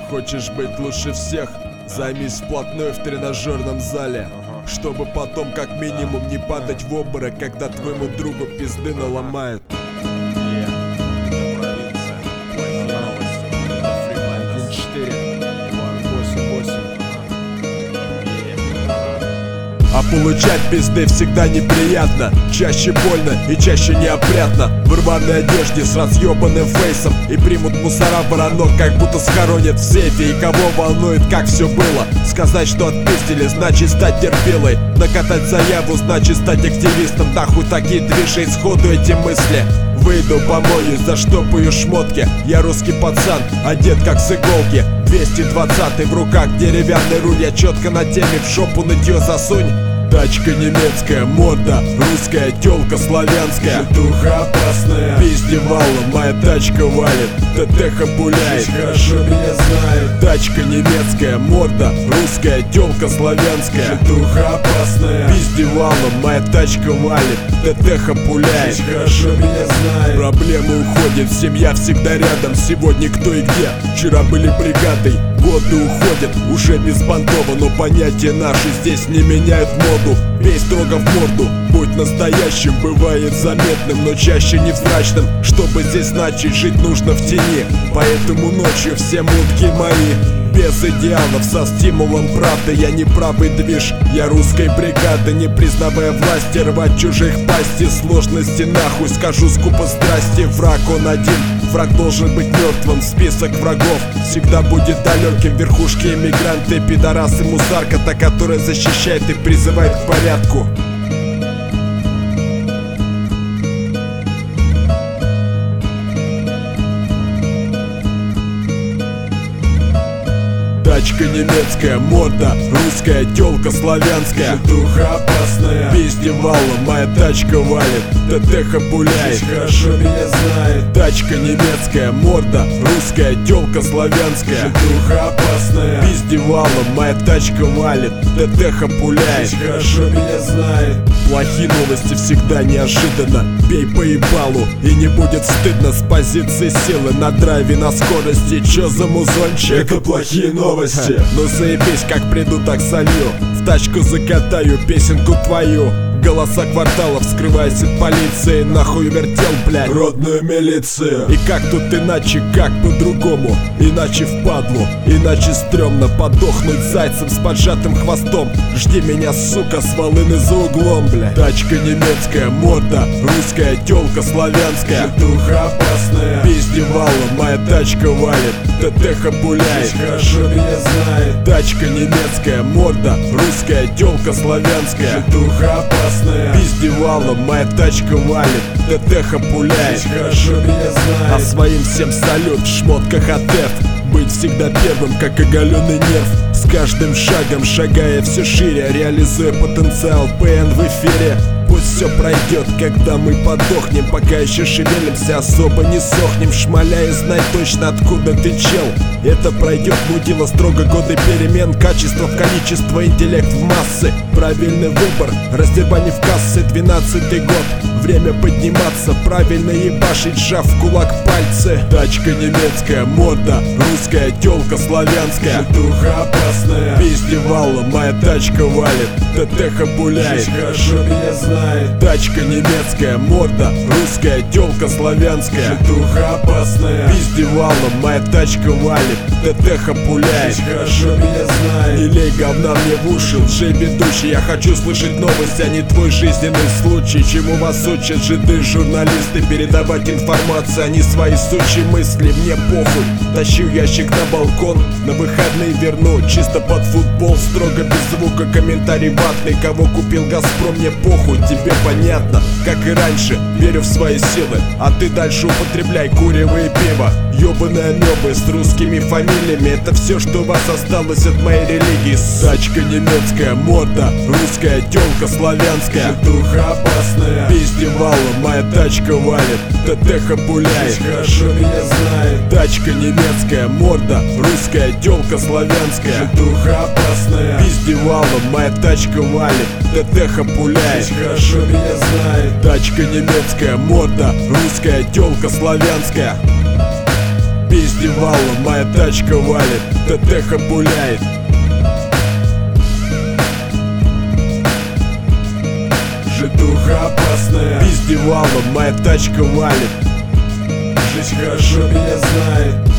Хочешь быть лучше всех? Займись вплотную в тренажерном зале, чтобы потом как минимум не падать в обморок, когда твоему другу пизды наломают. А получать пизды всегда неприятно, чаще больно и чаще неопрятно. В рваной одежде с разъебанным фейсом и примут мусора воронок, как будто схоронят в сейфе. И кого волнует, как все было? Сказать, что отпиздили, значит стать терпилой. Накатать заяву, значит стать активистом. Нахуй такие движи, сходу эти мысли. Выйду, помоюсь, заштопаю шмотки. Я русский пацан, одет как с иголки. 220 в руках, деревянный руль. Я четко на теме, в жопу нытье засунь. Тачка немецкая, морда русская, тёлка славянская. Житуха опасная, пиздевала, моя тачка валит. ТТХ пуляет, хорошо меня знают. Тачка немецкая, морда русская, тёлка славянская. Житуха опасная, пиздевала, моя тачка валит. ТТХ пуляет, хорошо меня знают. Проблемы уходят, семья всегда рядом. Сегодня кто и где, вчера были бригадой. Годы уходят, уже беспонтово, но понятия наши здесь не меняют моду. Бей строго в морду, будь настоящим, бывает заметным, но чаще невзрачным. Чтобы здесь начать жить, нужно в тени, поэтому ночью все мутки мои. Без идеалов, со стимулом правды. Я не правый движ, я русской бригады. Не признавая власти, рвать чужих пасти. Сложности нахуй, скажу скупо здрасте. Враг он один, враг должен быть мертвым. Список врагов всегда будет далеким. Верхушки эмигранты, пидорасы, мусарка, та, которая защищает и призывает к порядку. Тачка немецкая, морда русская, тёлка славянская. Житуха опасная, пиздевала, моя тачка валит. ТТХ пуляет, хорошо меня знает. Тачка немецкая, морда русская, тёлка славянская. Житуха опасная, пиздевала, моя тачка валит. ТТХ пуляет, хорошо меня знает. Плохие новости всегда неожиданно. Бей по ебалу и не будет стыдно. С позиции силы на драйве, на скорости. Чё за музончик? Это плохие новости. Ну заебись, как приду, так солью. В тачку закатаю песенку твою. Голоса кварталов, скрываясь от полиции. Нахуй вертел, блядь, родную милицию. И как тут иначе, как по-другому? Иначе впадлу, иначе стрёмно подохнуть зайцем с поджатым хвостом. Жди меня, сука, с волыны за углом, блядь. Тачка немецкая, морда русская, тёлка славянская. Житуха опасная, пиздевала, моя тачка валит. ТТХ пуляет, хорошо меня знает. Тачка немецкая, морда русская, тёлка славянская. Житуха опасная, пиздевала, моя тачка валит. ТТХ пуляет, хорошо меня знает. А своим всем салют в шмотках от F. Быть всегда первым, как оголенный нерв. С каждым шагом шагая все шире, реализуя потенциал ПН в эфире. Пусть все пройдет, когда мы подохнем. Пока еще шевелимся, особо не сохнем. Шмаляя, знай точно, откуда ты, чел. Это пройдет, мудила, строго годы перемен. Качество в количество, интеллект в массы. Правильный выбор, раздербани в кассы. 12-й год, время подниматься. Правильно ебашить, сжав в кулак пальцы. Тачка немецкая, морда русская, тёлка славянская. Житуха опасная, пиздевала, моя тачка валит. ТТХ пуляет, хорошо меня знает. Тачка немецкая, морда русская, тёлка славянская. Житуха опасная, пиздевала, моя тачка валит. ТТХ пуляет, хорошо меня знает. Не лей говна мне в уши, лжеведущий. Я хочу слышать новости, а не твой жизненный случай. Чему вас учат жиды, журналисты? Передавать информацию, а не свои сучьи мысли. Мне похуй, тащу ящик на балкон. На выходные верну, чисто под футбол. Строго без звука, комментарий ватный. Кого купил Газпром, мне похуй. Тебе понятно, как и раньше. Верю в свои силы, а ты дальше употребляй курево и пиво. Ёбаные амебы с русскими фамилиями. Это все, что у вас осталось от моей религии. Тачка немецкая, морда русская, тёлка славянская. Житуха опасная, пиздевала, моя тачка валит. ТТХ пуляет, хорошо меня знает. Тачка немецкая, морда русская, тёлка славянская. Житуха опасная, пиздевала, моя тачка валит. ТТХ пуляет, хорошо меня знает. Тачка немецкая, морда русская, тёлка славянская. Пиздевала, моя тачка валит, ТТХ пуляет. Житуха опасная, пиздевала, моя тачка валит. Жизнь хорошо меня знает.